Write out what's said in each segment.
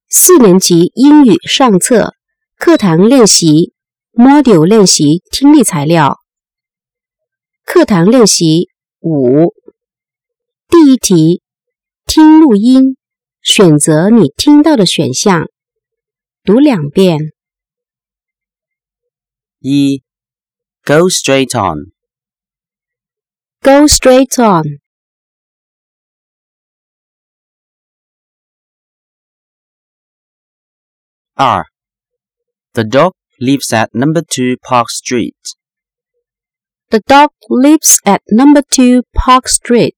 4年级英语上册课堂练习 Module 练习听力材料。课堂练习5。第一题，听录音，选择你听到的选项，读2遍。 1. Go straight on. Go straight on. 2. The dog lives at number 2 Park Street. The dog lives at number 2 Park Street.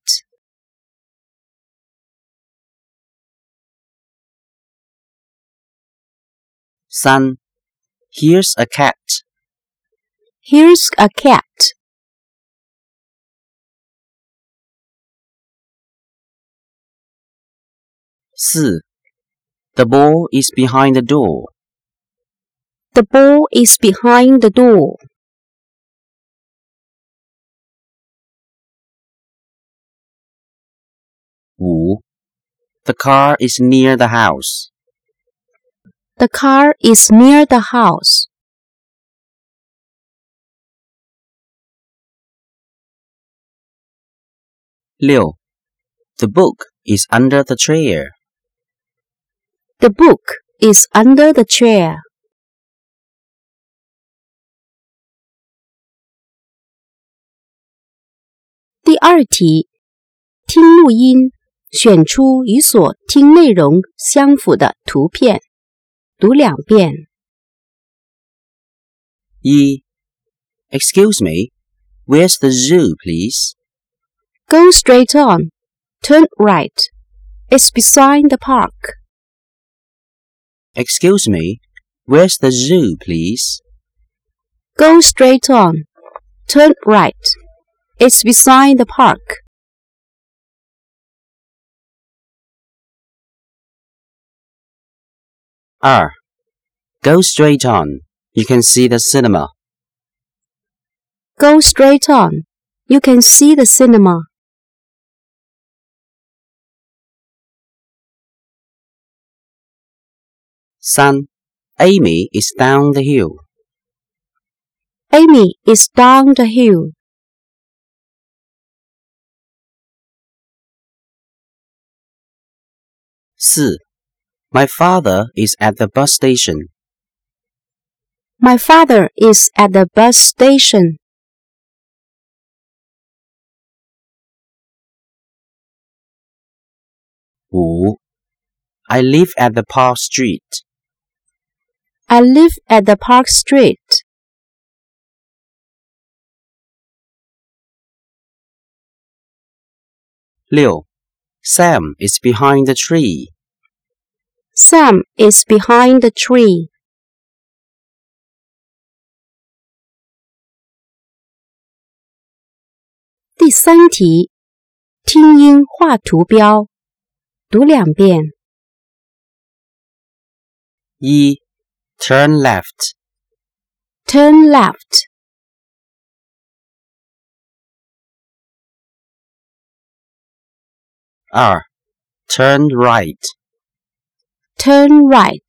3. Here's a cat. Here's a cat. 4. The ball is behind the door. The ball is behind the door. 5. The car is near the house. The car is near the house. 6. The book is under the chair. The book is under the chair. 第2题，听录音，选出与所听内容相符的图片，读2遍。 1. Excuse me, where's the zoo, please? Go straight on. Turn right. It's beside the park. Excuse me, where's the zoo, please? Go straight on. Turn right. It's beside the park. 2. Go straight on. You can see the cinema. Go straight on. You can see the cinema. 3. Amy is down the hill. Amy is down the hill. 4. My father is at the bus station. My father is at the bus station. 5. I live at the Park Street. I live at the Park Street. 6. Sam is behind the tree. Sam is behind the tree. 第3题，听音画图标，读2遍。 1. Turn left. Turn left. 2. Turn right. Turn right.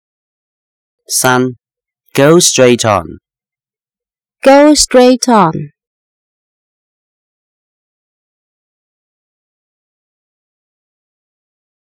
3. Go straight on. Go straight on.